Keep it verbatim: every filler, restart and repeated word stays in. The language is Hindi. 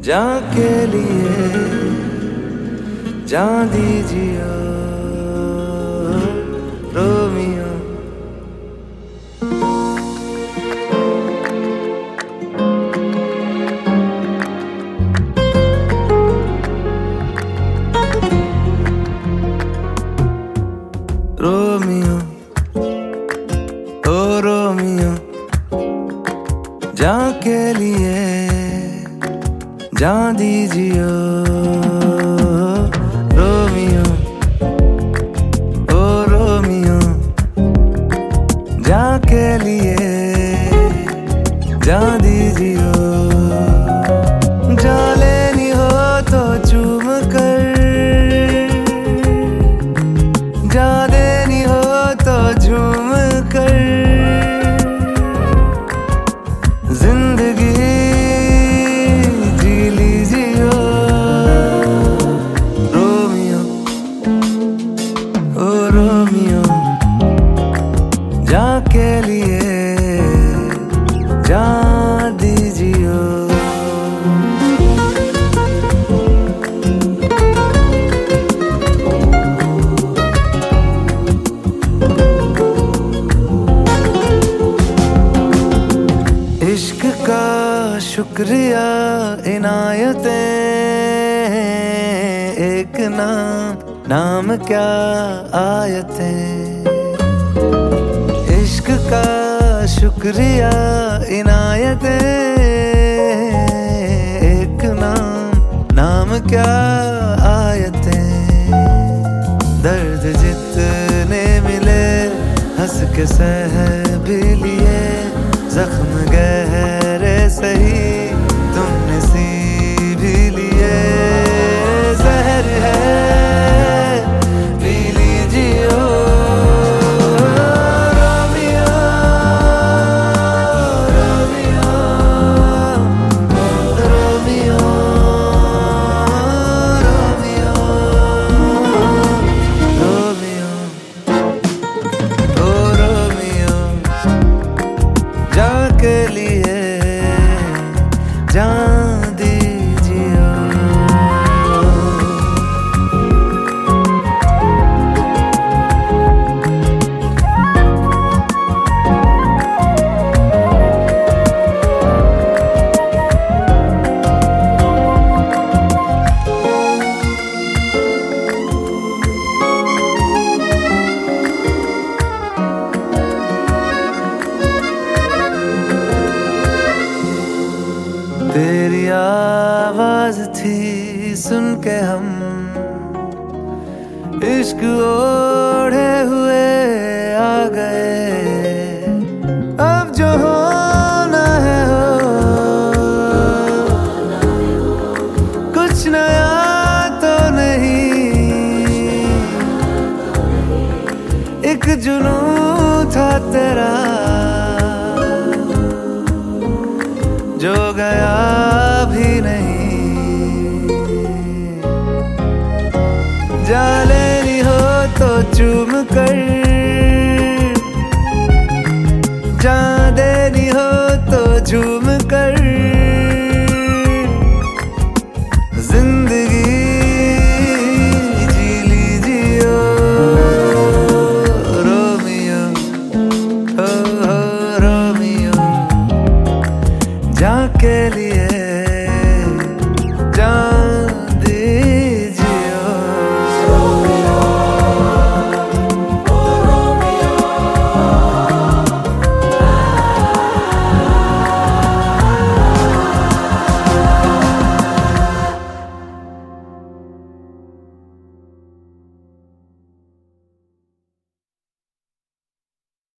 जाके लिए जान दीजिए रोमियो। रोमियो ओ रोमियो, जाके लिए जान दीजिए रोमियो। ओ रोमियो, जाके लिए जान दीजिए। जा लेनी हो तो चूम कर, जा देनी हो तो झूम कर, जिंदगी जी लीजिए रोमियो। ओ रोमियो, जाके लिए जान दीजिए। इश्क का शुक्रिया इनायतें एक नाम, नाम क्या आयतें। इश्क का शुक्रिया इनायतें एक नाम, नाम क्या आयतें। दर्द जितने मिले हंस के सह भी लिए, जख्म गहरे सही तुमने सी भी लिए। जहर है पी लीजिए Romeo. Romeo Romeo Romeo Romeo ओ रोमियो, जाके लिए जान दीजिए। तेरी आवाज थी सुन के हम इश्क ओढ़े हुए आ गए। अब जो होना है हो, कुछ नया तो नहीं। एक जुनून था तेरा जो गया भी नहीं। जा लेनी हो तो चूम कर, जा देनी हो तो झूम कर,